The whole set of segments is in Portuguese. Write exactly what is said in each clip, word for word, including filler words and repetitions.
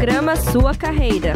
Programa Sua Carreira.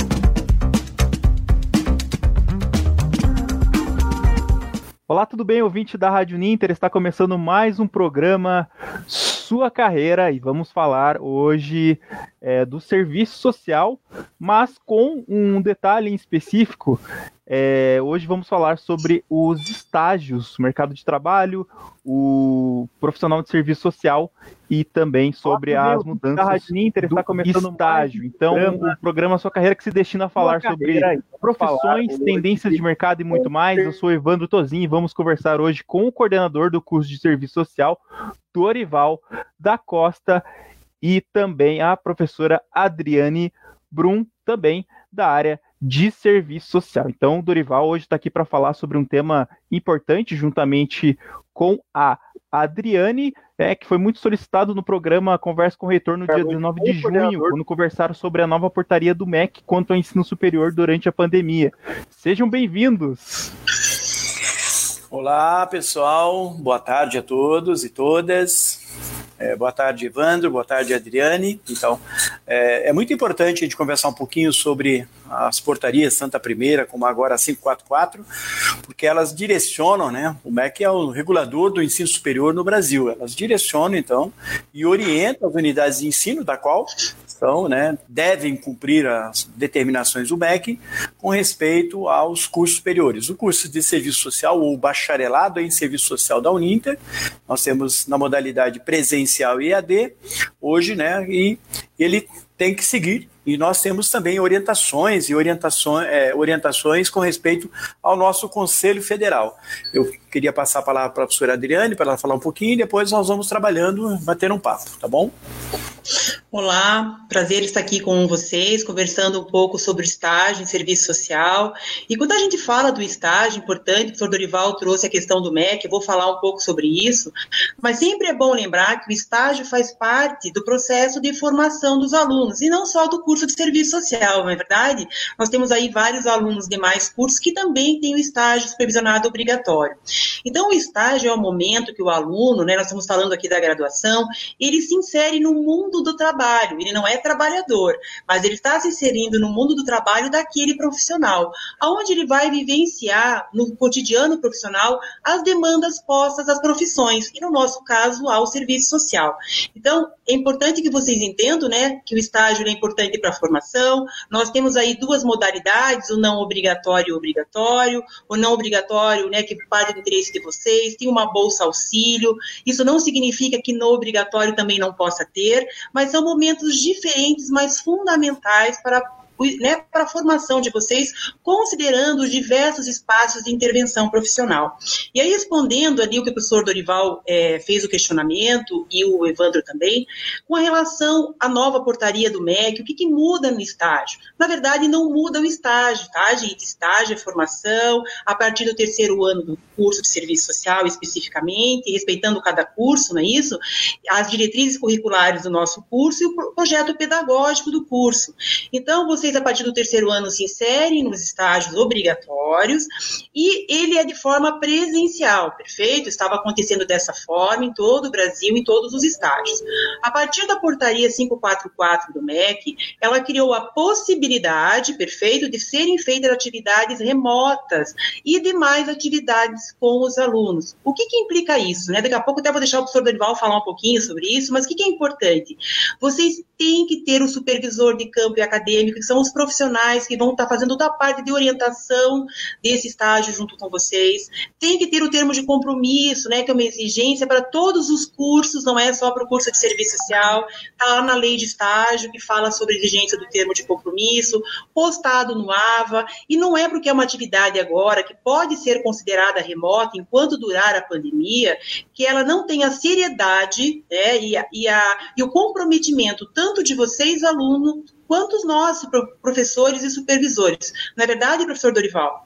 Olá, tudo bem, ouvinte da Rádio Ninter? Está começando mais um programa Sua Carreira e vamos falar hoje é, do serviço social, mas com um detalhe em específico. É, hoje vamos falar sobre os estágios, o mercado de trabalho, o profissional de serviço social e também sobre Olá, as mudanças da Rádio Ninter, está começando estágio. Um então, programa, o programa Sua Carreira que se destina a falar sobre carreira, profissões, falar tendências de mercado e muito mais. Eu sou Evandro Tozin e vamos conversar hoje com o coordenador do curso de serviço social, Dorival da Costa, e também a professora Adriane Brum, também da área de serviço social. Então, o Dorival hoje está aqui para falar sobre um tema importante, juntamente com a Adriane, é, que foi muito solicitado no programa Conversa com o Reitor no dia dezenove de junho, quando conversaram sobre a nova portaria do M E C quanto ao ensino superior durante a pandemia. Sejam bem-vindos! Olá, pessoal. Boa tarde a todos e todas. É, boa tarde, Evandro. Boa tarde, Adriane. Então, é, é muito importante a gente conversar um pouquinho sobre as portarias, tanto a primeira como agora a quinhentos e quarenta e quatro, porque elas direcionam, né? O M E C é o regulador do ensino superior no Brasil. Elas direcionam, então, e orientam as unidades de ensino, da qual são, né, devem cumprir as determinações do M E C com respeito aos cursos superiores. O curso de serviço social ou bacharelado em serviço social da Uninter, nós temos na modalidade presencial e E A D, hoje, né, e ele tem que seguir, e nós temos também orientações e orientações, é, orientações com respeito ao nosso Conselho Federal. Eu queria passar a palavra para a professora Adriane, para ela falar um pouquinho, e depois nós vamos trabalhando, bater um papo, tá bom? Olá, prazer estar aqui com vocês, conversando um pouco sobre o estágio em serviço social. E quando a gente fala do estágio, importante, o professor Dorival trouxe a questão do M E C, eu vou falar um pouco sobre isso, mas sempre é bom lembrar que o estágio faz parte do processo de formação dos alunos, e não só do curso de serviço social, não é verdade? Nós temos aí vários alunos de mais cursos que também têm o estágio supervisionado obrigatório. Então, o estágio é o momento que o aluno, né, nós estamos falando aqui da graduação, ele se insere no mundo do trabalho, ele não é trabalhador, mas ele está se inserindo no mundo do trabalho daquele profissional, onde ele vai vivenciar no cotidiano profissional as demandas postas às profissões, e no nosso caso, ao serviço social. Então, é importante que vocês entendam, né, que o estágio é importante para a formação. Nós temos aí duas modalidades, o não obrigatório e o obrigatório. O não obrigatório, né, que parte do interesse de vocês, tem uma bolsa auxílio. Isso não significa que no obrigatório também não possa ter, mas são momentos diferentes, mas fundamentais para né, para a formação de vocês, considerando os diversos espaços de intervenção profissional. E aí, respondendo ali o que o professor Dorival é, fez o questionamento, e o Evandro também, com a relação à nova portaria do M E C, o que, que muda no estágio? Na verdade, não muda o estágio, tá, gente? Estágio é formação, a partir do terceiro ano do curso de serviço social, especificamente, respeitando cada curso, não é isso? As diretrizes curriculares do nosso curso e o projeto pedagógico do curso. Então, você Vocês, a partir do terceiro ano, se inserem nos estágios obrigatórios e ele é de forma presencial, perfeito? Estava acontecendo dessa forma em todo o Brasil, em todos os estágios. A partir da portaria quinhentos e quarenta e quatro do M E C, ela criou a possibilidade, perfeito, de serem feitas atividades remotas e demais atividades com os alunos. O que, que implica isso, né? Daqui a pouco até vou deixar o professor Dorival falar um pouquinho sobre isso, mas o que, que é importante? Vocês têm que ter o supervisor de campo e acadêmico, que são os profissionais que vão estar fazendo toda a parte de orientação desse estágio junto com vocês. Tem que ter o termo de compromisso, né, que é uma exigência para todos os cursos, não é só para o curso de serviço social. Está lá na lei de estágio que fala sobre a exigência do termo de compromisso, postado no A V A, e não é porque é uma atividade agora que pode ser considerada remota enquanto durar a pandemia, que ela não tem a seriedade, né, e, a, e, a, e o comprometimento tanto de vocês, alunos, quanto nós, professores e supervisores. Não é verdade, professor Dorival?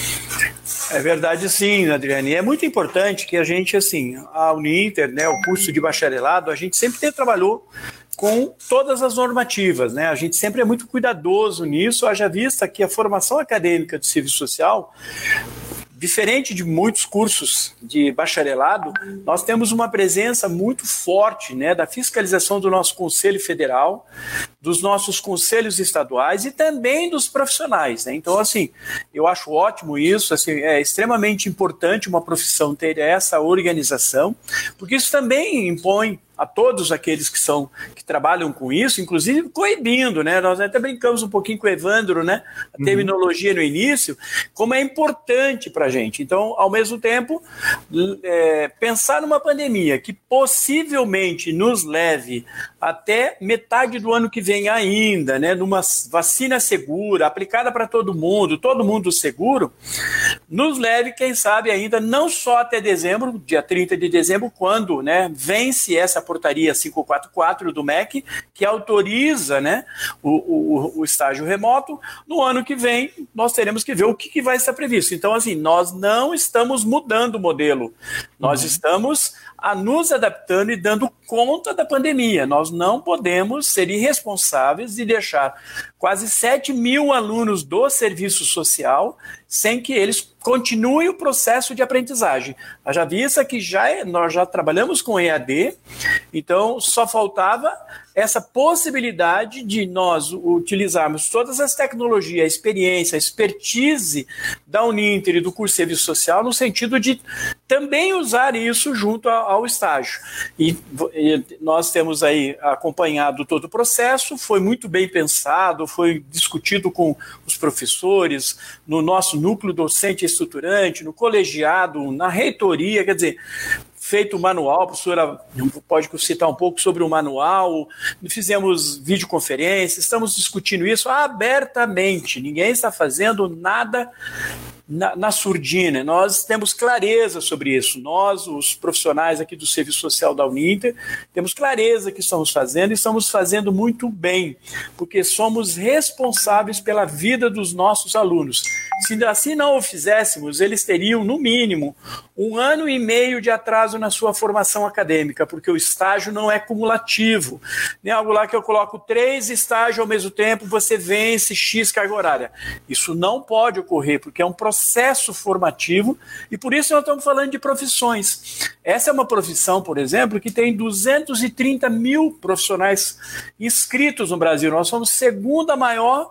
É verdade, sim, Adriane. É muito importante que a gente, assim, a Uninter, né, o curso de bacharelado, a gente sempre trabalhou com todas as normativas, né? A gente sempre é muito cuidadoso nisso, haja vista que a formação acadêmica do serviço social, diferente de muitos cursos de bacharelado, nós temos uma presença muito forte, né, da fiscalização do nosso Conselho Federal, dos nossos conselhos estaduais e também dos profissionais, né? Então, assim, eu acho ótimo isso, assim, é extremamente importante uma profissão ter essa organização, porque isso também impõe a todos aqueles que são que trabalham com isso, inclusive coibindo, né? Nós até brincamos um pouquinho com o Evandro, né? A terminologia no início, como é importante para a gente. Então, ao mesmo tempo, é, pensar numa pandemia que possivelmente nos leve até metade do ano que vem ainda, né? Numa vacina segura, aplicada para todo mundo, todo mundo seguro, nos leve, quem sabe, ainda não só até dezembro, dia trinta de dezembro, quando, né, vence essa portaria quinhentos e quarenta e quatro do M E C, que autoriza, né, o, o, o estágio remoto. No ano que vem, nós teremos que ver o que, que vai estar previsto. Então, assim, nós não estamos mudando o modelo, nós uhum. estamos a nos adaptando e dando conta da pandemia. Nós não podemos ser irresponsáveis e deixar quase sete mil alunos do serviço social sem que eles continuem o processo de aprendizagem. Já vista que já é, nós já trabalhamos com E A D, então só faltava essa possibilidade de nós utilizarmos todas as tecnologias, a experiência, a expertise da Uninter e do curso de Serviço Social no sentido de também usar isso junto ao estágio. E, e nós temos aí acompanhado todo o processo, foi muito bem pensado, foi discutido com os professores, no nosso núcleo docente estruturante, no colegiado, na reitoria, quer dizer, feito o manual, a professora pode citar um pouco sobre o manual, fizemos videoconferência, estamos discutindo isso abertamente, ninguém está fazendo nada na, na surdina, nós temos clareza sobre isso, nós, os profissionais aqui do Serviço Social da Uninter, temos clareza que estamos fazendo e estamos fazendo muito bem, porque somos responsáveis pela vida dos nossos alunos. Se assim não o fizéssemos, eles teriam, no mínimo, um ano e meio de atraso na sua formação acadêmica, porque o estágio não é cumulativo. Nem algo lá que eu coloco três estágios ao mesmo tempo, você vence X carga horária. Isso não pode ocorrer, porque é um processo formativo, e por isso nós estamos falando de profissões. Essa é uma profissão, por exemplo, que tem duzentos e trinta mil profissionais inscritos no Brasil. Nós somos a segunda maior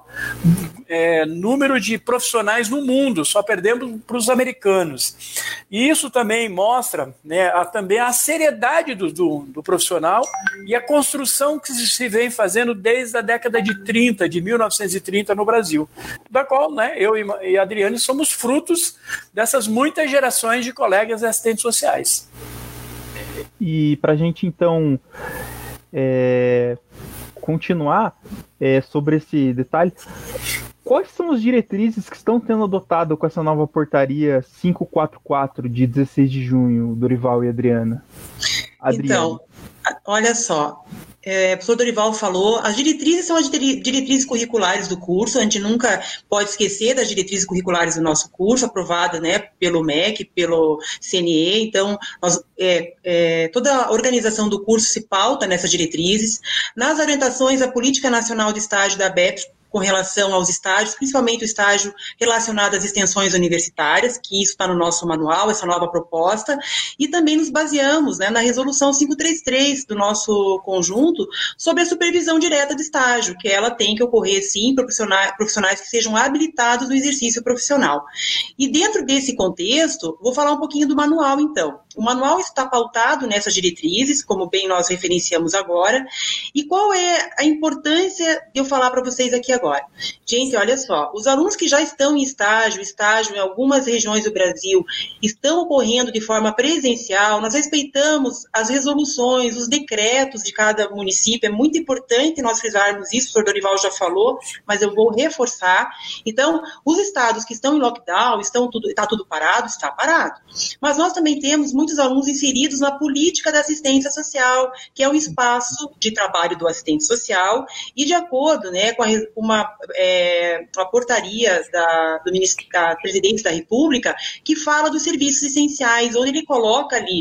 é, número de profissionais no mundo, só perdemos para os americanos. E isso também mostra, né, a, também a seriedade do, do, do profissional e a construção que se vem fazendo desde a década de trinta, de mil novecentos e trinta no Brasil, da qual, né, eu e a Adriane somos frutos dessas muitas gerações de colegas e assistentes sociais. E para a gente, então, é, continuar é, sobre esse detalhe, quais são as diretrizes que estão sendo adotadas com essa nova portaria quinhentos e quarenta e quatro de dezesseis de junho, Dorival e Adriana? Adriana. Então, olha só, é, o professor Dorival falou, as diretrizes são as diretrizes curriculares do curso, a gente nunca pode esquecer das diretrizes curriculares do nosso curso, aprovadas, né, pelo M E C, pelo C N E, então nós, é, é, toda a organização do curso se pauta nessas diretrizes. Nas orientações à Política Nacional de Estágio da A B E P, com relação aos estágios, principalmente o estágio relacionado às extensões universitárias, que isso está no nosso manual, essa nova proposta, e também nos baseamos, né, na resolução quinhentos e trinta e três do nosso conjunto sobre a supervisão direta de estágio, que ela tem que ocorrer, sim, para profissionais, profissionais que sejam habilitados no exercício profissional. E dentro desse contexto, vou falar um pouquinho do manual, então. O manual está pautado nessas diretrizes, como bem nós referenciamos agora, e qual é a importância de eu falar para vocês aqui agora? Gente, olha só, os alunos que já estão em estágio, estágio em algumas regiões do Brasil, estão ocorrendo de forma presencial, nós respeitamos as resoluções, os decretos de cada município, é muito importante nós frisarmos isso, o professor Dorival já falou, mas eu vou reforçar. Então, os estados que estão em lockdown, estão tudo, está tudo parado, está parado. Mas nós também temos muitos alunos inseridos na política da assistência social, que é o espaço de trabalho do assistente social, e de acordo, né, com a, uma, é, uma portaria da, do ministro, da Presidência da República, que fala dos serviços essenciais, onde ele coloca ali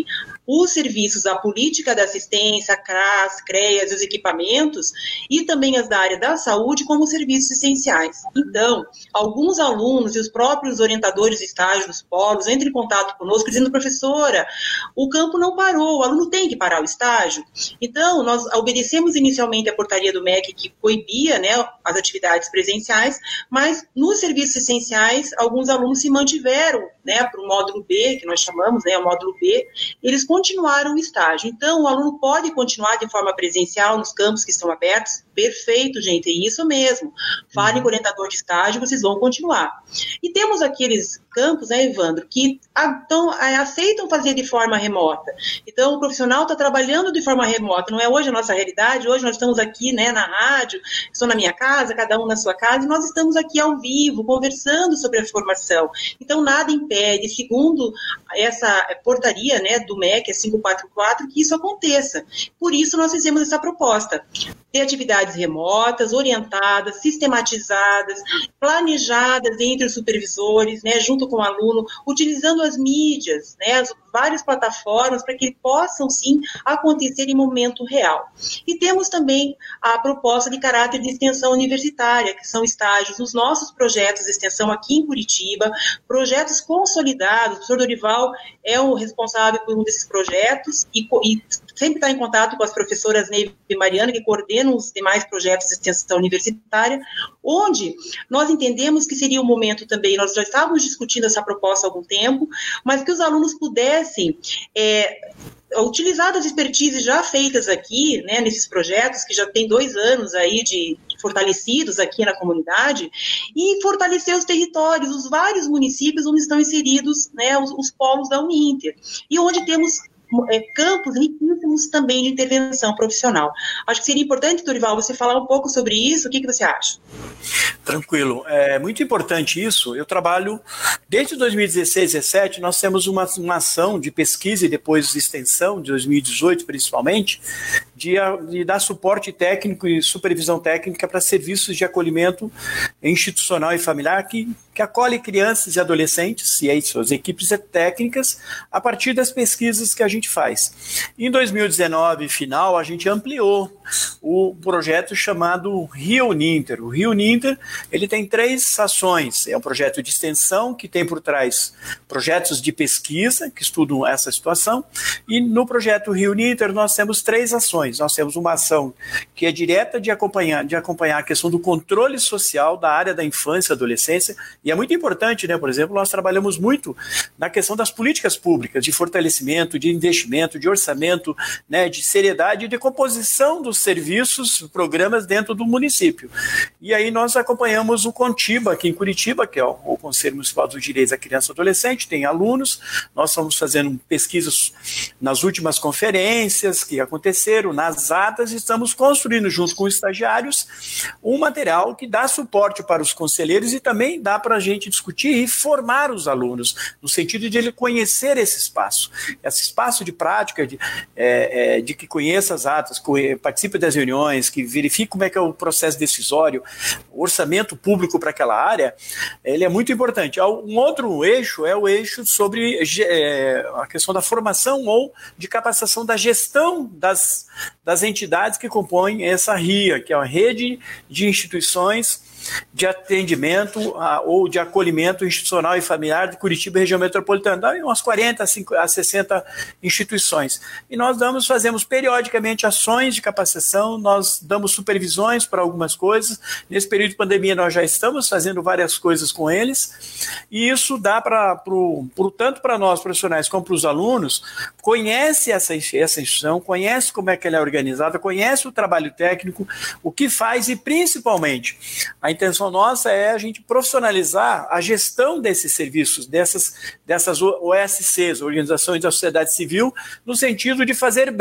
os serviços, a política da assistência, a C R A S, C R E A S, os equipamentos, e também as da área da saúde como serviços essenciais. Então, alguns alunos e os próprios orientadores de estágio dos polos entram em contato conosco dizendo, professora, o campo não parou, o aluno tem que parar o estágio. Então, nós obedecemos inicialmente a portaria do M E C que coibia, né, as atividades presenciais, mas nos serviços essenciais, alguns alunos se mantiveram, né, para o módulo B, que nós chamamos, né, o módulo B, eles continuaram o estágio. Então, o aluno pode continuar de forma presencial nos campos que estão abertos. Perfeito, gente, é isso mesmo. Falem com o orientador de estágio, vocês vão continuar. E temos aqueles campos, né, Evandro, que então, aceitam fazer de forma remota. Então, o profissional está trabalhando de forma remota. Não é hoje a nossa realidade, hoje nós estamos aqui, né, na rádio, estou na minha casa, cada um na sua casa, e nós estamos aqui ao vivo, conversando sobre a formação. Então, nada impede, segundo essa portaria, né, do M E C, a quinhentos e quarenta e quatro, que isso aconteça. Por isso, nós fizemos essa proposta. Ter atividades remotas, orientadas, sistematizadas, planejadas entre os supervisores, né, junto com o aluno, utilizando as mídias, né, as várias plataformas para que possam, sim, acontecer em momento real. E temos também a proposta de caráter de extensão universitária, que são estágios nos nossos projetos de extensão aqui em Curitiba, projetos consolidados. O professor Dorival é o responsável por um desses projetos e, e sempre está em contato com as professoras Neiva e Mariana, que coordenam os demais projetos de extensão universitária, onde nós entendemos que seria um momento também, nós já estávamos discutindo essa proposta há algum tempo, mas que os alunos pudessem é, utilizar as expertises já feitas aqui, né, nesses projetos, que já tem dois anos aí de fortalecidos aqui na comunidade, e fortalecer os territórios, os vários municípios onde estão inseridos, né, os, os polos da Uninter, e onde temos É, campos riquíssimos também de intervenção profissional. Acho que seria importante, Dorival, você falar um pouco sobre isso. O que, que você acha? Tranquilo. É muito importante isso. Eu trabalho, desde dois mil e dezesseis, dois mil e dezessete, nós temos uma, uma ação de pesquisa e depois de extensão, de dois mil e dezoito principalmente, de, de dar suporte técnico e supervisão técnica para serviços de acolhimento institucional e familiar que, que acolhe crianças e adolescentes e aí suas equipes técnicas a partir das pesquisas que a gente faz. Em dois mil e dezenove, final, a gente ampliou o projeto chamado Rio Uninter. O Rio Uninter, ele tem três ações. É um projeto de extensão que tem por trás projetos de pesquisa que estudam essa situação, e no projeto Rio Uninter nós temos três ações. Nós temos uma ação que é direta de acompanhar, de acompanhar a questão do controle social da área da infância e adolescência, e é muito importante, né? Por exemplo, nós trabalhamos muito na questão das políticas públicas, de fortalecimento, de investimento, de orçamento, né, de seriedade e de composição dos serviços, programas dentro do município. E aí nós acompanhamos o Contiba aqui em Curitiba, que é o, o Conselho Municipal dos Direitos da Criança e Adolescente, tem alunos, nós estamos fazendo pesquisas nas últimas conferências que aconteceram, nas atas, e estamos construindo junto com os estagiários um material que dá suporte para os conselheiros e também dá para a gente discutir e formar os alunos, no sentido de ele conhecer esse espaço, esse espaço de prática, de, é, é, de que conheça as atas, participe das reuniões, que verifique como é que é o processo decisório, o orçamento público para aquela área, ele é muito importante. Um outro eixo é o eixo sobre é, a questão da formação ou de capacitação da gestão das, das entidades que compõem essa R I A, que é uma rede de instituições de atendimento a, ou de acolhimento institucional e familiar de Curitiba e região metropolitana. Dá umas quarenta a sessenta instituições. E nós damos, fazemos periodicamente ações de capacitação, nós damos supervisões para algumas coisas. Nesse período de pandemia nós já estamos fazendo várias coisas com eles, e isso dá para, pro, pro, tanto para nós profissionais como para os alunos, conhece essa, essa instituição, conhece como é que ela é organizada, conhece o trabalho técnico, o que faz e principalmente a intenção nossa é a gente profissionalizar a gestão desses serviços, dessas, dessas O S Cs, Organizações da Sociedade Civil, no sentido de fazer bem,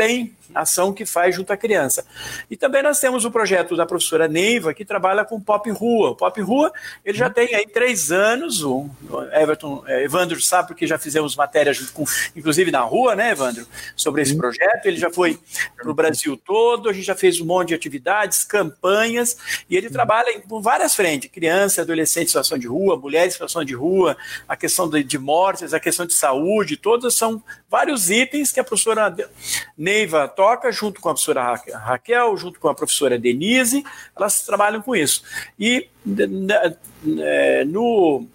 ação que faz junto à criança. E também nós temos o projeto da professora Neiva, que trabalha com Pop Rua. O Pop Rua, ele já tem aí três anos, o Everton, Evandro sabe, porque já fizemos matéria junto com, inclusive na rua, né, Evandro, sobre esse projeto. Ele já foi para o Brasil todo, a gente já fez um monte de atividades, campanhas, e ele trabalha em várias frentes, criança, adolescente em situação de rua, mulher em situação de rua, a questão de, de mortes, a questão de saúde, todas são vários itens que a professora Neiva toca, junto com a professora Raquel, junto com a professora Denise, elas trabalham com isso. E no...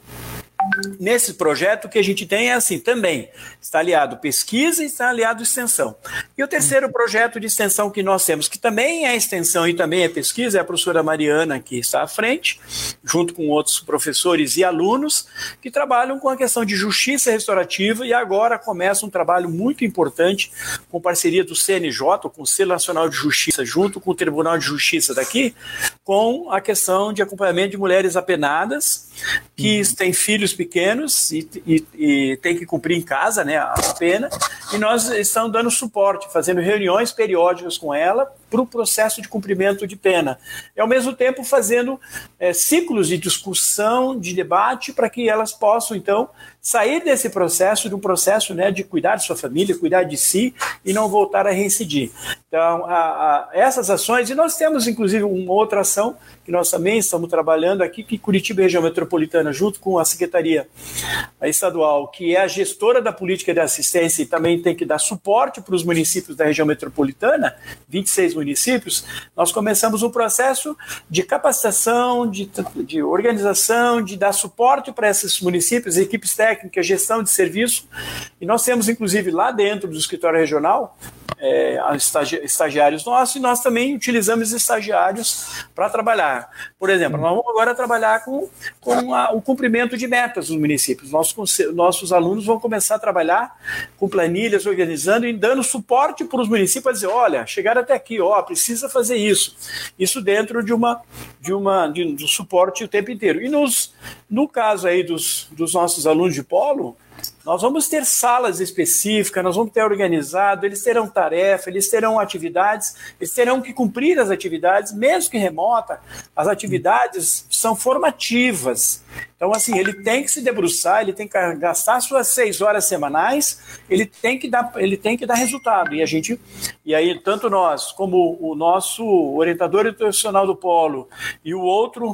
Nesse projeto, o que a gente tem é assim, também está aliado pesquisa e está aliado extensão. E o terceiro projeto de extensão que nós temos, que também é extensão e também é pesquisa, é a professora Mariana, que está à frente, junto com outros professores e alunos, que trabalham com a questão de justiça restaurativa, e agora começa um trabalho muito importante com parceria do C N J, com o Conselho Nacional de Justiça, junto com o Tribunal de Justiça daqui, com a questão de acompanhamento de mulheres apenadas, que uhum. têm filhos pequenos e, e, e tem que cumprir em casa, né, a pena, e nós estamos dando suporte, fazendo reuniões periódicas com ela para o processo de cumprimento de pena. E, ao mesmo tempo, fazendo é, ciclos de discussão, de debate, para que elas possam, então, sair desse processo, de um processo, né, de cuidar de sua família, cuidar de si e não voltar a reincidir. Então, a, a, essas ações, e nós temos, inclusive, uma outra ação que nós também estamos trabalhando aqui, que Curitiba Região Metropolitana, junto com a Secretaria Estadual, que é a gestora da política de assistência e também tem que dar suporte para os municípios da região metropolitana, vinte e seis municípios, nós começamos um processo de capacitação, de, de organização, de dar suporte para esses municípios, equipes técnicas, gestão de serviço, e nós temos, inclusive, lá dentro do escritório regional, é, estagi- estagiários nossos, e nós também utilizamos estagiários para trabalhar. Por exemplo, nós vamos agora trabalhar com, com a, o cumprimento de metas nos municípios. Nossos, nossos alunos vão começar a trabalhar com planilhas, organizando e dando suporte para os municípios a dizer, olha, chegaram até aqui, ó, precisa fazer isso. Isso dentro de uma, de uma de, de suporte o tempo inteiro. E nos, no caso aí dos, dos nossos alunos de polo, nós vamos ter salas específicas, nós vamos ter organizado, eles terão tarefa, eles terão atividades, eles terão que cumprir as atividades, mesmo que remota, as atividades são formativas. Então, assim, ele tem que se debruçar, ele tem que gastar suas seis horas semanais, ele tem que dar, ele tem que dar resultado. E a gente, e aí, tanto nós, como o nosso orientador educacional do polo e o outro,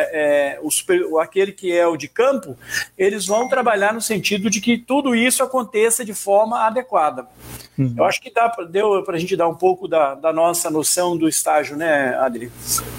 É, é, o super, aquele que é o de campo, eles vão trabalhar no sentido de que tudo isso aconteça de forma adequada. Uhum. Eu acho que dá, deu para a gente dar um pouco da, da nossa noção do estágio, né, Adri?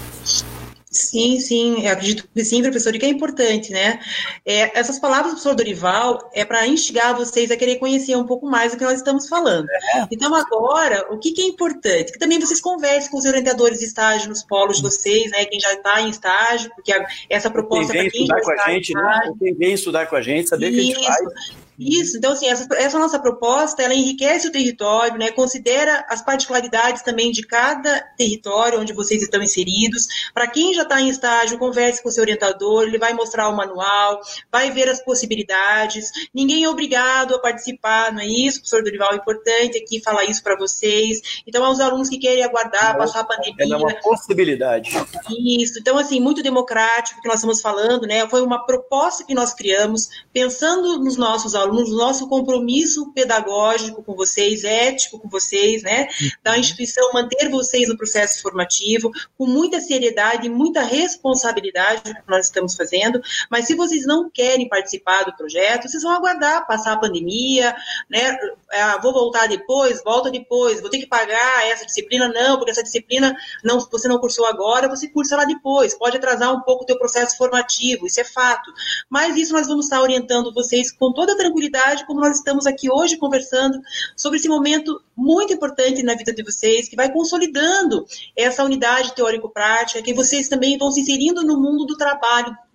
Sim, sim, eu acredito que sim, professor, e que é importante, né? É, essas palavras do professor Dorival é para instigar vocês a querer conhecer um pouco mais do que nós estamos falando. É. Então, agora, o que, que é importante? Que também vocês conversem com os orientadores de estágio nos polos de vocês, né? Quem já está em estágio, porque a, essa proposta é para quem já está com a gente, né? Quem vem estudar com a gente, saber o que a gente faz. Isso, então assim, essa, essa nossa proposta, ela enriquece o território, né, considera as particularidades também de cada território onde vocês estão inseridos. Para quem já está em estágio, converse com o seu orientador, ele vai mostrar o manual, vai ver as possibilidades, ninguém é obrigado a participar, não é isso, professor Dorival, é importante aqui falar isso para vocês. Então, aos alunos que querem aguardar, é, passar a pandemia... É uma possibilidade. Isso, então assim, muito democrático que nós estamos falando, né, foi uma proposta que nós criamos, pensando nos nossos alunos, no nosso compromisso pedagógico com vocês, ético com vocês, né, da instituição, manter vocês no processo formativo, com muita seriedade e muita responsabilidade do que nós estamos fazendo, mas se vocês não querem participar do projeto, vocês vão aguardar passar a pandemia, né, ah, vou voltar depois, volta depois, vou ter que pagar essa disciplina, não, porque essa disciplina não, você não cursou agora, você cursa lá depois, pode atrasar um pouco o teu processo formativo, isso é fato, mas isso nós vamos estar orientando vocês com toda a tranquilidade, como nós estamos aqui hoje conversando sobre esse momento muito importante na vida de vocês, que vai consolidando essa unidade teórico-prática, que vocês também vão se inserindo no mundo do trabalho,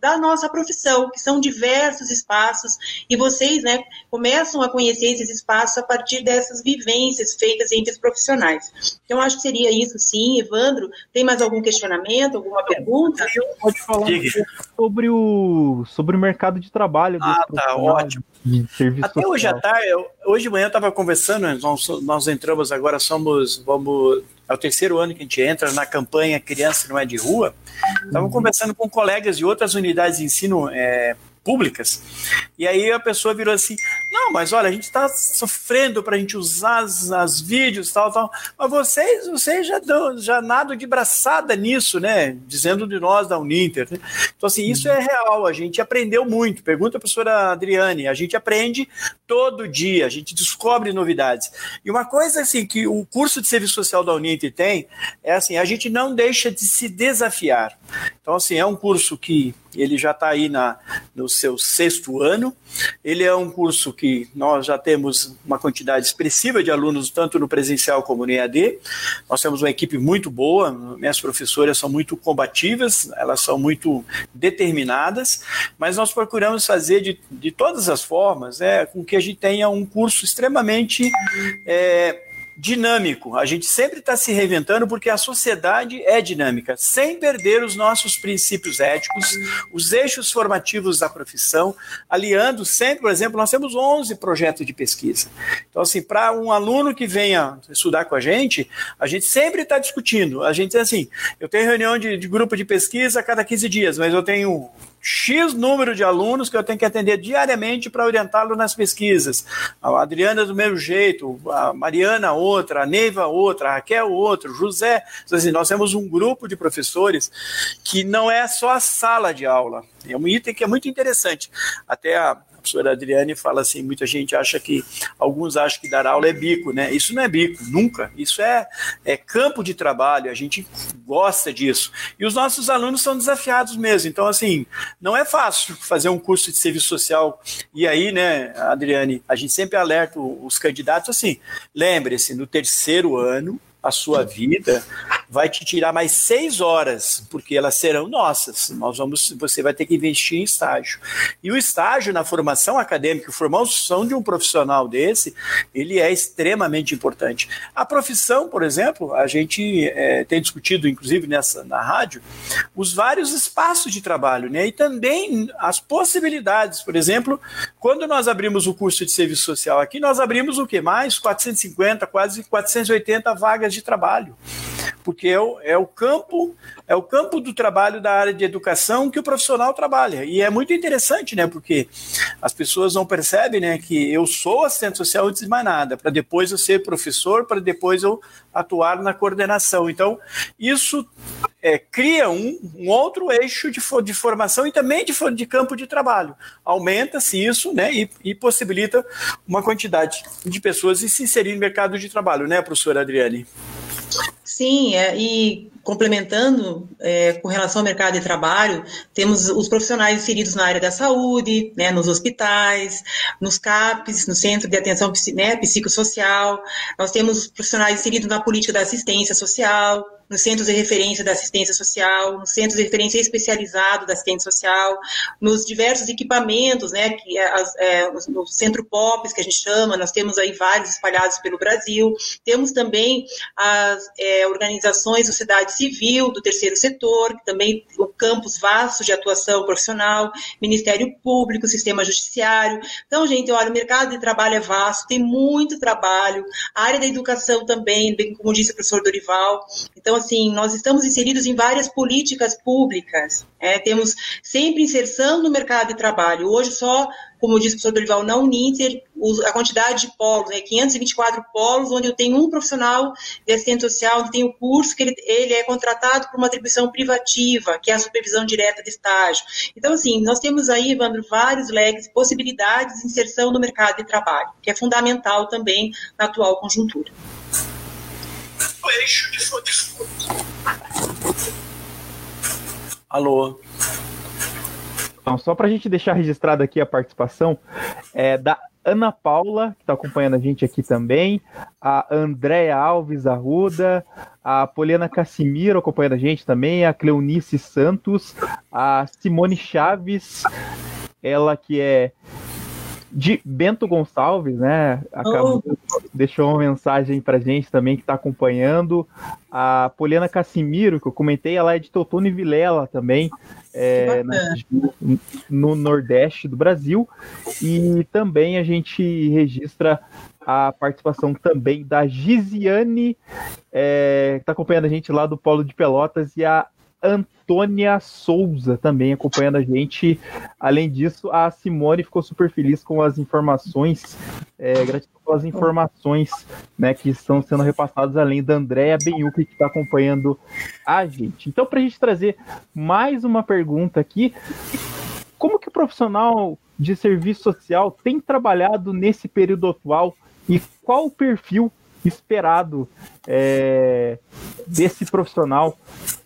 da nossa profissão, que são diversos espaços, e vocês, né, começam a conhecer esses espaços a partir dessas vivências feitas entre os profissionais. Então, acho que seria isso, sim. Evandro, tem mais algum questionamento, alguma pergunta? Pode falar um sobre o, sobre o mercado de trabalho. Ah, tá, ótimo. Até social. hoje à tarde, eu, hoje de manhã eu estava conversando, nós, nós entramos agora, somos, vamos, é o terceiro ano que a gente entra na campanha Criança Não É de Rua. Estava uhum. conversando com colegas de outras unidades de ensino é, públicas, e aí a pessoa virou assim, não, mas olha, a gente está sofrendo para a gente usar as, as vídeos, tal, tal, mas vocês, vocês já, dão, já nadam de braçada nisso, né, dizendo de nós da Uninter, né? Então assim, isso é real, a gente aprendeu muito, pergunta a professora Adriane, a gente aprende todo dia, a gente descobre novidades, e uma coisa assim, que o curso de serviço social da Uninter tem, é assim, a gente não deixa de se desafiar, então assim, é um curso que ele já está aí na, no seu sexto ano, ele é um curso que nós já temos uma quantidade expressiva de alunos, tanto no presencial como no E A D, nós temos uma equipe muito boa, minhas professoras são muito combativas, elas são muito determinadas, mas nós procuramos fazer de, de todas as formas, é, com que a gente tenha um curso extremamente... É, dinâmico, a gente sempre está se reinventando porque a sociedade é dinâmica, sem perder os nossos princípios éticos, os eixos formativos da profissão, aliando sempre, por exemplo, nós temos onze projetos de pesquisa. Então, assim, para um aluno que venha estudar com a gente, a gente sempre está discutindo, a gente assim, eu tenho reunião de, de grupo de pesquisa a cada quinze dias, mas eu tenho X número de alunos que eu tenho que atender diariamente para orientá-lo nas pesquisas. A Adriana do mesmo jeito, a Mariana outra, a Neiva outra, a Raquel outro, José. Então, assim, nós temos um grupo de professores que não é só a sala de aula. É um item que é muito interessante. Até a A professora Adriane fala assim, muita gente acha que, alguns acham que dar aula é bico, né? Isso não é bico, nunca. Isso é, é campo de trabalho, a gente gosta disso. E os nossos alunos são desafiados mesmo. Então, assim, não é fácil fazer um curso de serviço social. E aí, né, Adriane, a gente sempre alerta os candidatos assim, lembre-se, no terceiro ano, a sua vida vai te tirar mais seis horas, porque elas serão nossas. Nós vamos, você vai ter que investir em estágio. E o estágio na formação acadêmica, a formação de um profissional desse, ele é extremamente importante. A profissão, por exemplo, a gente é, tem discutido, inclusive nessa, na rádio, os vários espaços de trabalho, né? E também as possibilidades. Por exemplo, quando nós abrimos o curso de serviço social aqui, nós abrimos o que mais? quatrocentos e cinquenta, quase quatrocentas e oitenta vagas de trabalho, porque é o, é o campo é o campo do trabalho da área de educação que o profissional trabalha, e é muito interessante, né, porque as pessoas não percebem, né, que eu sou assistente social antes de mais nada, para depois eu ser professor, para depois eu atuar na coordenação. Então, isso é, cria um, um outro eixo de, de formação e também de, de campo de trabalho. Aumenta-se isso, né, e, e possibilita uma quantidade de pessoas se inserir no mercado de trabalho, né, professora Adriane? Sim, é, e complementando, é, com relação ao mercado de trabalho, temos os profissionais inseridos na área da saúde, né, nos hospitais, nos CAPs, no Centro de Atenção, né, Psicossocial, nós temos os profissionais inseridos na política da assistência social, nos centros de referência da assistência social, nos centros de referência especializado da assistência social, nos diversos equipamentos, né, que é, as, é, no Centro P O Ps, que a gente chama, nós temos aí vários espalhados pelo Brasil, temos também as é, organizações da sociedade civil, do terceiro setor, que também o campus vasto de atuação profissional, Ministério Público, Sistema Judiciário. Então, gente, olha, o mercado de trabalho é vasto, tem muito trabalho, a área da educação também, bem como disse o professor Dorival. Então, assim, nós estamos inseridos em várias políticas públicas, é, temos sempre inserção no mercado de trabalho. Hoje só, como disse o professor Dorival, na Uninter, a quantidade de polos, né, quinhentos e vinte e quatro polos, onde eu tenho um profissional de assistente social, que tem o curso, que ele, ele é contratado por uma atribuição privativa, que é a supervisão direta de estágio. Então, assim, nós temos aí, Evandro, vários leques, possibilidades de inserção no mercado de trabalho, que é fundamental também na atual conjuntura. Eixo de fundo. Alô. Então, só para a gente deixar registrado aqui a participação, é, da Ana Paula, que está acompanhando a gente aqui também, a Andréa Alves Arruda, a Poliana Cassimiro acompanhando a gente também, a Cleonice Santos, a Simone Chaves, ela que é de Bento Gonçalves, né? Acabou, oh. Deixou uma mensagem pra gente também que está acompanhando. A Poliana Cassimiro, que eu comentei, ela é de Teutônio e Vilela também, é, na, no Nordeste do Brasil. E também a gente registra a participação também da Gisiane, é, que está acompanhando a gente lá do Polo de Pelotas, e a Antônia Souza também acompanhando a gente. Além disso, a Simone ficou super feliz com as informações, é, gratidão pelas informações, né, que estão sendo repassadas, além da Andréa Benhuc, que está acompanhando a gente. Então, para a gente trazer mais uma pergunta aqui, como que o profissional de serviço social tem trabalhado nesse período atual e qual o perfil esperado é, desse profissional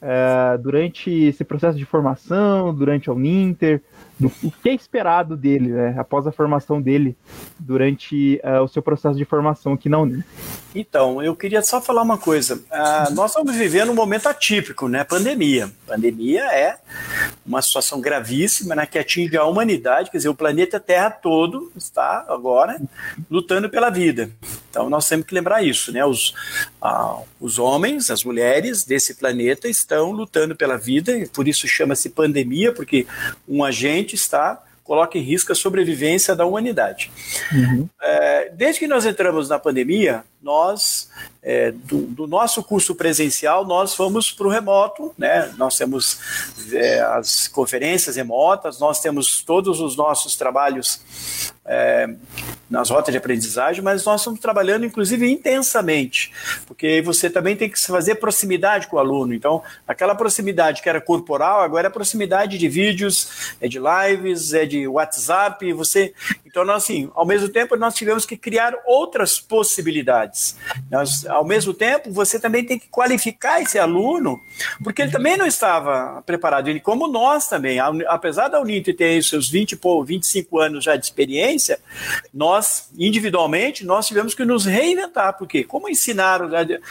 é, durante esse processo de formação, durante a Uninter, do, o que é esperado dele, né, após a formação dele, durante uh, o seu processo de formação aqui na Uninter? Então, eu queria só falar uma coisa. Uh, nós estamos vivendo um momento atípico, né? Pandemia. Pandemia é uma situação gravíssima, né, que atinge a humanidade, quer dizer, o planeta Terra todo está agora lutando pela vida. Então, nós temos que lembrar isso, né? Os, uh, os homens, as mulheres desse planeta estão lutando pela vida, e por isso chama-se pandemia, porque um agente está coloca em risco a sobrevivência da humanidade. Uhum. É, desde que nós entramos na pandemia, nós, é, do, do nosso curso presencial, nós fomos para o remoto, né? Nós temos é, as conferências remotas, nós temos todos os nossos trabalhos é, nas rotas de aprendizagem, mas nós estamos trabalhando, inclusive, intensamente, porque você também tem que fazer proximidade com o aluno. Então, aquela proximidade que era corporal, agora é proximidade de vídeos, é de lives, é de WhatsApp, você... Então, nós, assim, ao mesmo tempo, nós tivemos que criar outras possibilidades. Nós, ao mesmo tempo, você também tem que qualificar esse aluno, porque ele também não estava preparado. Ele, como nós também, apesar da Uninter ter os seus vinte, vinte e cinco anos já de experiência, nós, individualmente, nós tivemos que nos reinventar, porque como ensinar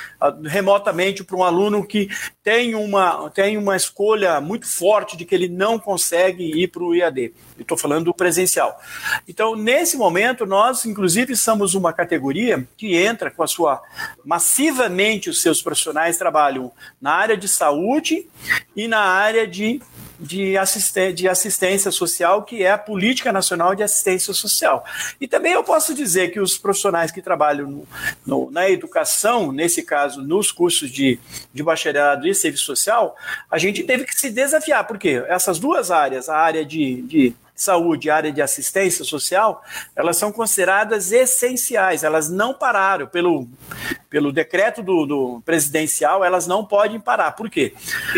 remotamente para um aluno que tem uma, tem uma escolha muito forte de que ele não consegue ir para o I A D? Eu estou falando do presencial. Então, nesse momento, nós, inclusive, somos uma categoria que entra com a sua... Massivamente, os seus profissionais trabalham na área de saúde e na área de, de, assisten- de assistência social, que é a Política Nacional de Assistência Social. E também eu posso dizer que os profissionais que trabalham no, no, na educação, nesse caso, nos cursos de, de bacharelado e serviço social, a gente teve que se desafiar, porque essas duas áreas, a área de... de saúde e área de assistência social, elas são consideradas essenciais, elas não pararam, pelo, pelo decreto do, do presidencial, elas não podem parar. Por quê?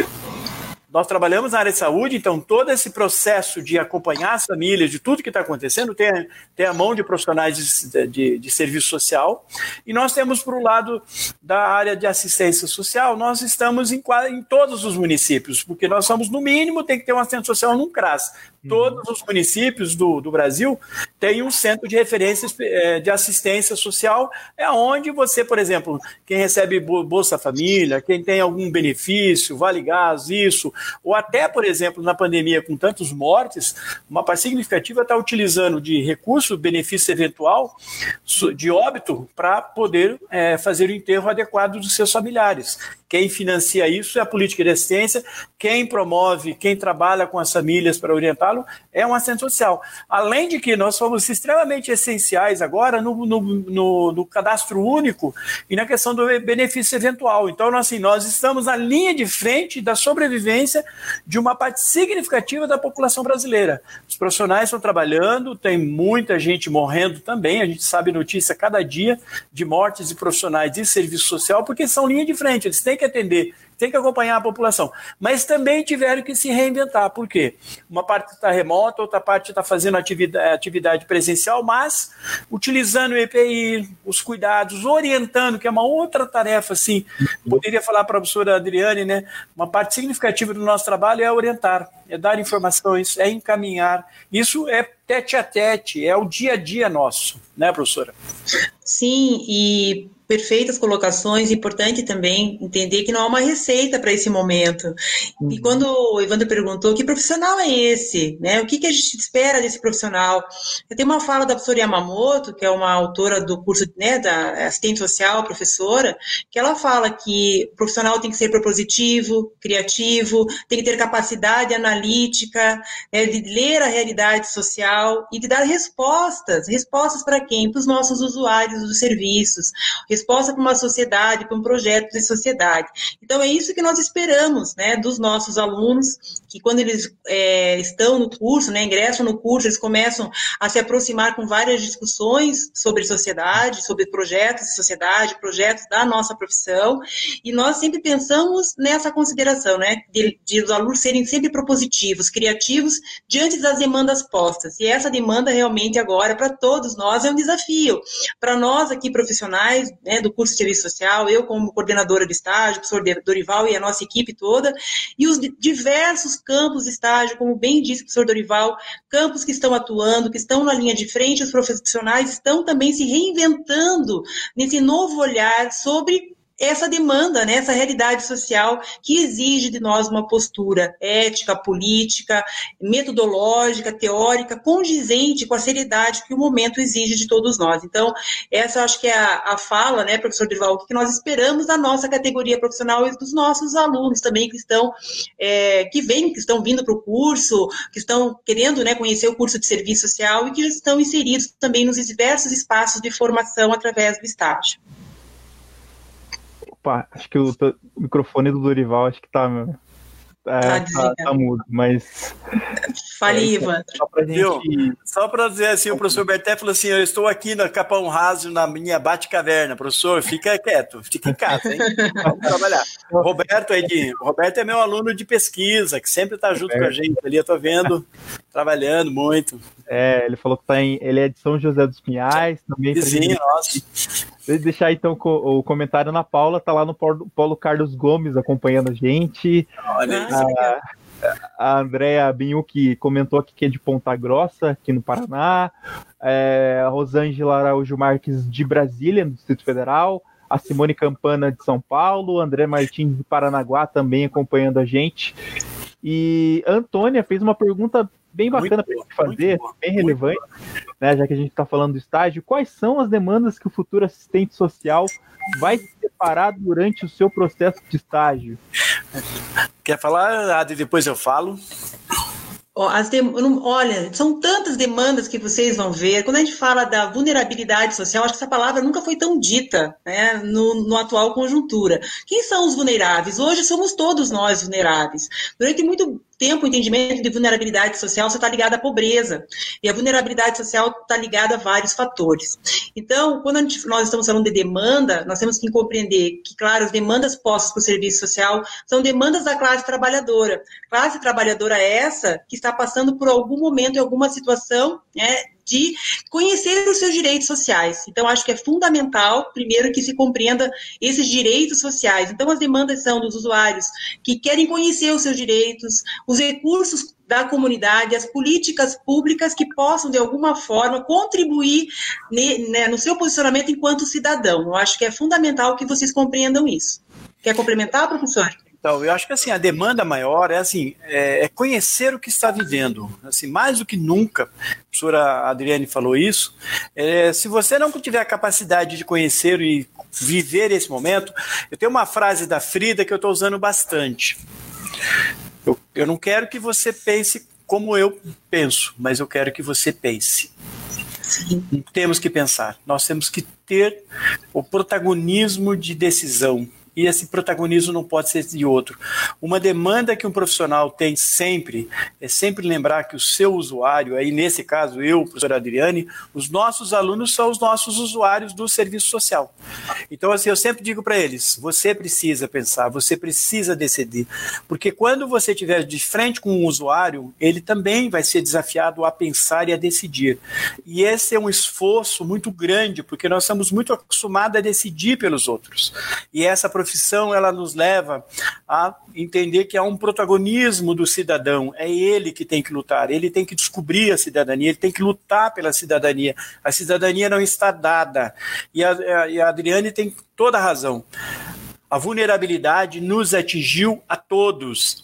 Nós trabalhamos na área de saúde, então todo esse processo de acompanhar as famílias, de tudo que está acontecendo, tem, tem a mão de profissionais de, de, de serviço social. E nós temos, para o lado da área de assistência social, nós estamos em, em todos os municípios, porque nós somos, no mínimo, tem que ter um assistente social num CRAS. Todos os municípios do, do Brasil têm um centro de referência de assistência social, é onde você, por exemplo, quem recebe Bolsa Família, quem tem algum benefício, Vale Gás, isso, ou até, por exemplo, na pandemia com tantos mortes, uma parte significativa está utilizando de recurso, benefício eventual, de óbito, para poder é, fazer o enterro adequado dos seus familiares. Quem financia isso é a política de assistência, quem promove, quem trabalha com as famílias para orientá-lo é um assistente social. Além de que nós somos extremamente essenciais agora no, no, no, no cadastro único e na questão do benefício eventual. Então, assim, nós estamos na linha de frente da sobrevivência de uma parte significativa da população brasileira. Os profissionais estão trabalhando, tem muita gente morrendo também, a gente sabe notícia cada dia de mortes de profissionais de serviço social, porque são linha de frente, eles têm que atender tem que acompanhar a população. Mas também tiveram que se reinventar. Por quê? Uma parte está remota, outra parte está fazendo atividade, atividade presencial, mas utilizando o E P I, os cuidados, orientando, que é uma outra tarefa, assim. Poderia falar para a professora Adriane, né? Uma parte significativa do nosso trabalho é orientar, é dar informações, é encaminhar. Isso é tete a tete, é o dia a dia nosso, né, professora? Sim, e perfeitas colocações. Importante também entender que não há uma receita para esse momento. Uhum. E quando o Evandro perguntou que profissional é esse, né? O que, que a gente espera desse profissional? Eu tenho uma fala da professora Yamamoto, que é uma autora do curso, né, da assistente social, professora, que ela fala que o profissional tem que ser propositivo, criativo, tem que ter capacidade analítica, né, de ler a realidade social e de dar respostas. Respostas para quem? Para os nossos usuários dos serviços, resposta para uma sociedade, para um projeto de sociedade. Então, é isso que nós esperamos, né, dos nossos alunos, que quando eles é, estão no curso, né, ingressam no curso, eles começam a se aproximar com várias discussões sobre sociedade, sobre projetos de sociedade, projetos da nossa profissão, e nós sempre pensamos nessa consideração, né, de, de os alunos serem sempre propositivos, criativos, diante das demandas postas. E essa demanda realmente agora, para todos nós, é um desafio. Para nós aqui, profissionais, né, do curso de serviço social, eu como coordenadora de estágio, o professor Dorival e a nossa equipe toda, e os diversos campos de estágio, como bem disse o professor Dorival, campos que estão atuando, que estão na linha de frente, os profissionais estão também se reinventando nesse novo olhar sobre essa demanda, né, essa realidade social que exige de nós uma postura ética, política, metodológica, teórica, condizente com a seriedade que o momento exige de todos nós. Então, essa eu acho que é a, a fala, né, professor Dorival, que nós esperamos da nossa categoria profissional e dos nossos alunos também que estão, é, que vêm, que estão vindo para o curso, que estão querendo, né, conhecer o curso de serviço social e que já estão inseridos também nos diversos espaços de formação através do estágio. Opa, acho que o, o microfone do Dorival acho que tá, é, tá, tá, tá mudo, mas... Fale, é, Ivan. Só pra gente... Só para dizer assim, o professor Berté falou assim, eu estou aqui no Capão Raso, na minha Bate-Caverna. Professor, fica quieto, fica em casa, hein? Vamos trabalhar. O Roberto, aí de, o Roberto é meu aluno de pesquisa, que sempre está junto Roberto. com a gente ali, eu tô vendo, trabalhando muito. É, ele falou que tá em, ele é de São José dos Pinhais, também. Vizinho, nossa. Deixa eu deixar então o comentário na Paula, tá lá no Paulo Carlos Gomes acompanhando a gente. Olha isso. A, a Andréa Binhuc comentou aqui que é de Ponta Grossa, aqui no Paraná. É, a Rosângela Araújo Marques de Brasília, no Distrito Federal. A Simone Campana de São Paulo. André Martins de Paranaguá também acompanhando a gente. E a Antônia fez uma pergunta bem bacana para a gente fazer, bem relevante, né, já que a gente está falando do estágio. Quais são as demandas que o futuro assistente social vai se deparar durante o seu processo de estágio? Quer falar, Adi? Depois eu falo. As de... Olha, são tantas demandas que vocês vão ver. Quando a gente fala da vulnerabilidade social, acho que essa palavra nunca foi tão dita, né, no, no atual conjuntura. Quem são os vulneráveis? Hoje somos todos nós vulneráveis. Durante muito tempo, o entendimento de vulnerabilidade social está ligado à pobreza. E a vulnerabilidade social está ligada a vários fatores. Então, quando a gente, nós estamos falando de demanda, nós temos que compreender que, claro, as demandas postas para o serviço social são demandas da classe trabalhadora. Classe trabalhadora essa que está passando por algum momento, em alguma situação, né, de conhecer os seus direitos sociais. Então, acho que é fundamental, primeiro, que se compreenda esses direitos sociais. Então, as demandas são dos usuários que querem conhecer os seus direitos, os recursos da comunidade, as políticas públicas que possam, de alguma forma, contribuir né, no seu posicionamento enquanto cidadão. Eu acho que é fundamental que vocês compreendam isso. Quer complementar, professor? Então, eu acho que assim, a demanda maior é, assim, é, é conhecer o que está vivendo. Assim, mais do que nunca, a professora Adriane falou isso, é, se você não tiver a capacidade de conhecer e viver esse momento, eu tenho uma frase da Frida que eu estou usando bastante. Eu, eu não quero que você pense como eu penso, mas eu quero que você pense. Sim. Temos que pensar, nós temos que ter o protagonismo de decisão. e esse protagonismo não pode ser de outro. Uma demanda que um profissional tem sempre é sempre lembrar que o seu usuário, aí nesse caso eu, professora Adriane, os nossos alunos são os nossos usuários do serviço social. Então, assim, eu sempre digo para eles, você precisa pensar, você precisa decidir, porque quando você estiver de frente com um usuário, ele também vai ser desafiado a pensar e a decidir. E esse é um esforço muito grande, porque nós estamos muito acostumados a decidir pelos outros. E essa profissão, ela nos leva a entender que há um protagonismo do cidadão, é ele que tem que lutar, ele tem que descobrir a cidadania, ele tem que lutar pela cidadania. A cidadania não está dada. E a, e a Adriane tem toda a razão. A vulnerabilidade nos atingiu a todos.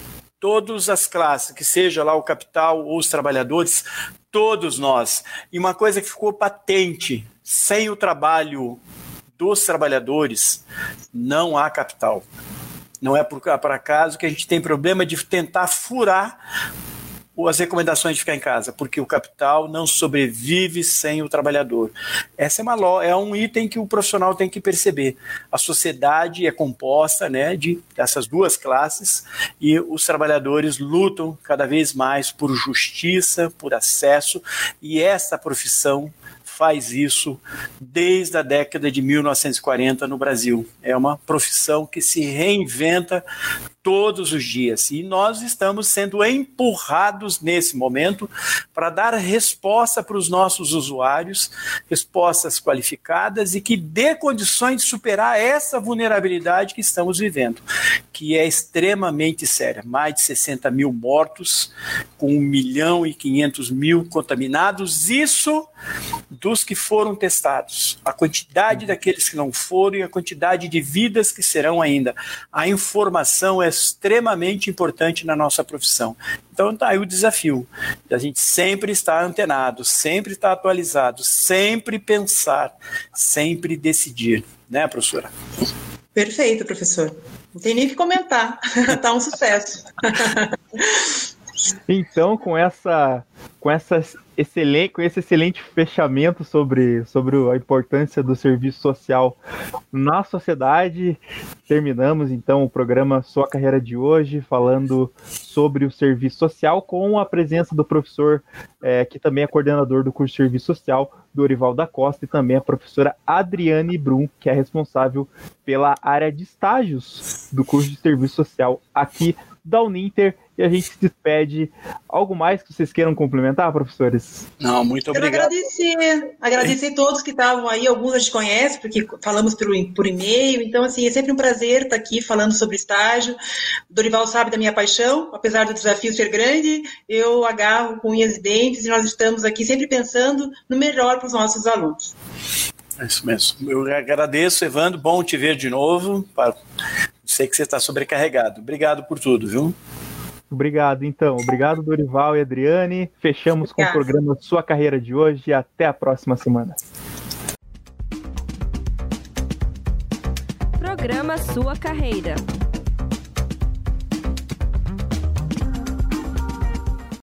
Todas as classes, que seja lá o capital ou os trabalhadores, todos nós. E uma coisa que ficou patente, sem o trabalho dos trabalhadores, não há capital. Não é por, por acaso que a gente tem problema de tentar furar as recomendações de ficar em casa, porque o capital não sobrevive sem o trabalhador. Essa é, uma, é um item que o profissional tem que perceber. A sociedade é composta, né, de essas duas classes e os trabalhadores lutam cada vez mais por justiça, por acesso, e essa profissão faz isso desde a década de mil novecentos e quarenta no Brasil. É uma profissão que se reinventa todos os dias. E nós estamos sendo empurrados nesse momento para dar resposta para os nossos usuários, respostas qualificadas e que dê condições de superar essa vulnerabilidade que estamos vivendo, que é extremamente séria. Mais de sessenta mil mortos, com um milhão e quinhentos mil contaminados, isso dos que foram testados. A quantidade daqueles que não foram e a quantidade de vidas que serão ainda. A informação é extremamente importante na nossa profissão. Então está aí o desafio, de a gente sempre estar antenado, sempre estar atualizado, sempre pensar, sempre decidir, né, professora? Perfeito, professor. Não tem nem o que comentar, está um sucesso. Então, com essa, com essa excelente, com esse excelente fechamento sobre, sobre a importância do serviço social na sociedade, terminamos então o programa Sua Carreira de hoje, falando sobre o serviço social, com a presença do professor, é, que também é coordenador do curso de Serviço Social, Dorival da Costa, e também a professora Adriane Brum, que é responsável pela área de estágios do curso de Serviço Social aqui da Uninter. E a gente se despede. Algo mais que vocês queiram complementar, professores? Não, muito obrigado. Quero agradecer, agradecer todos que estavam aí, alguns a gente conhece, porque falamos por, por e-mail, então assim, é sempre um prazer estar aqui falando sobre estágio. O Dorival sabe da minha paixão, apesar do desafio ser grande, eu agarro com unhas e dentes, e nós estamos aqui sempre pensando no melhor para os nossos alunos. É isso mesmo. Eu agradeço, Evandro, bom te ver de novo. Sei que você está sobrecarregado. Obrigado por tudo, viu? Obrigado, então. Obrigado, Dorival e Adriane. Fechamos Obrigada. Com o programa Sua Carreira de hoje e até a próxima semana. Programa Sua Carreira.